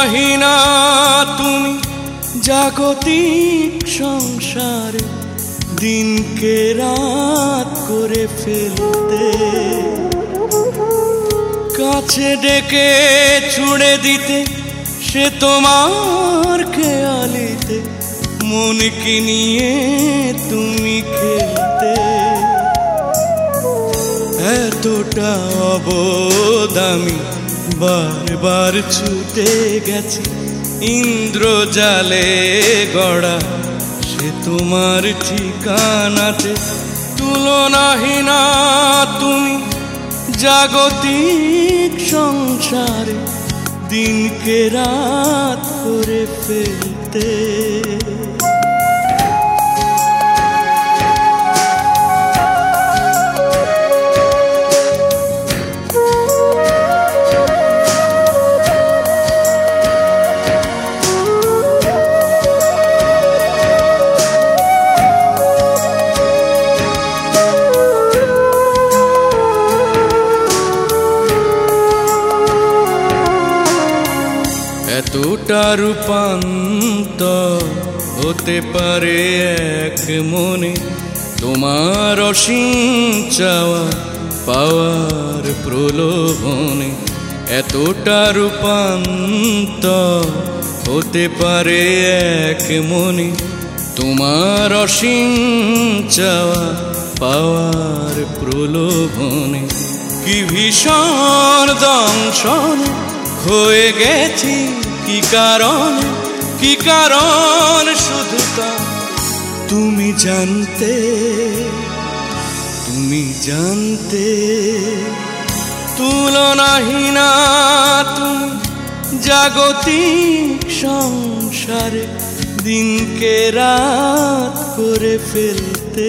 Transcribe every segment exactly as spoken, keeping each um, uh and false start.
নাহি না তুমি জাগতিক সংসারে দিনকে রাত করে ফেলতে, কাছে ডেকে ছুড়ে দিতে সে তোমার খেয়ালিতে, মনকে নিয়ে তুমি খেলতে। এতটা অবোধ আমি বারবার ছুটে গেছি ইন্দ্রজালে গড়া সে তোমার ঠিকানাতে। তুলনাহীন তুমি জাগতিক সংসারে দিনকে রাত করে ফেলতে। এতটা রূপান্তর হতে পারে এক মনে, তোমার অসীম চাওয়া পাওয়ার প্রলোভনে। এতটা রূপান্তর হতে পারে এক মনে, তোমার অসীম চাওয়া পাওয়ার প্রলোভনে। কি ভীষণ দংশন হয়ে গেছি কি কারণ, কি কারণ শুধু তা তুমি জানতে, তুমি জানতে। তুলনাহীন তুমি জাগতিক সংসারে দিনকে রাত করে ফেলতে।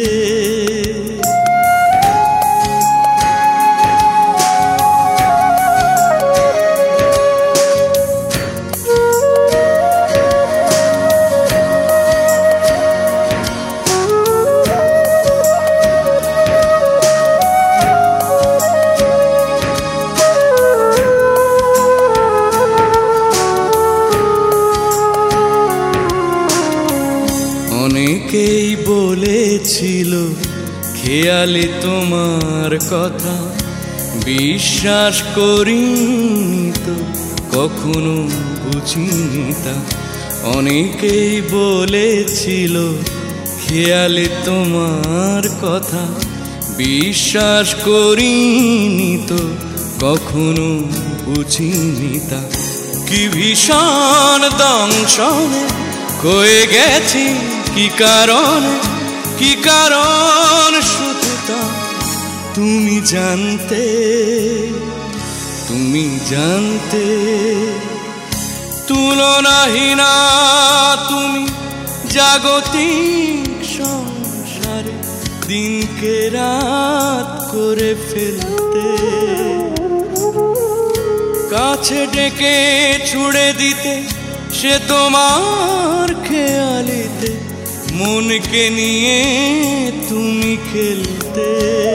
অনেকেই বলেছিল খেয়ালি তোমার কথা, বিশ্বাস করিনি তো কখনো বুঝিনি তা। অনেকেই বলেছিল খেয়ালি তোমার কথা, বিশ্বাস করিনি তো কখনো বুঝিনি তা। কি ভীষণ দংশনে হয়ে গেছি কি কারণ, কি কারণ শুধু তা তুমি জানতে, তুমি জানতে। তুলনাহীন তুমি জাগতিক সংসারে দিনকে রাত করে ফেলতে, কাছে ডেকে ছুড়ে দিতে সে তোমার খেয়ালিতে, মনকে নিয়ে তুমি খেলতে।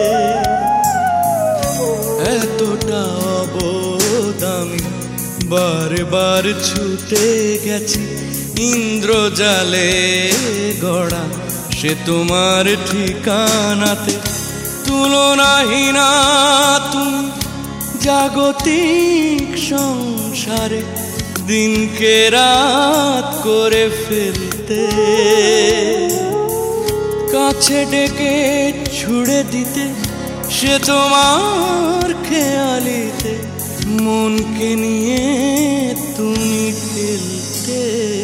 এতটা অবোধ আমি বারবার ছুটে গেছি ইন্দ্রজালে গড়া সে তোমার ঠিকানাতে। তুলনাহীন তুমি জাগতিক সংসারে দিনকে রাত করে ফেলতে, কাছে ডেকে ছুড়ে দিতে সে তোমার খেয়ালিতে, মনকে নিয়ে তুমি খেলতে।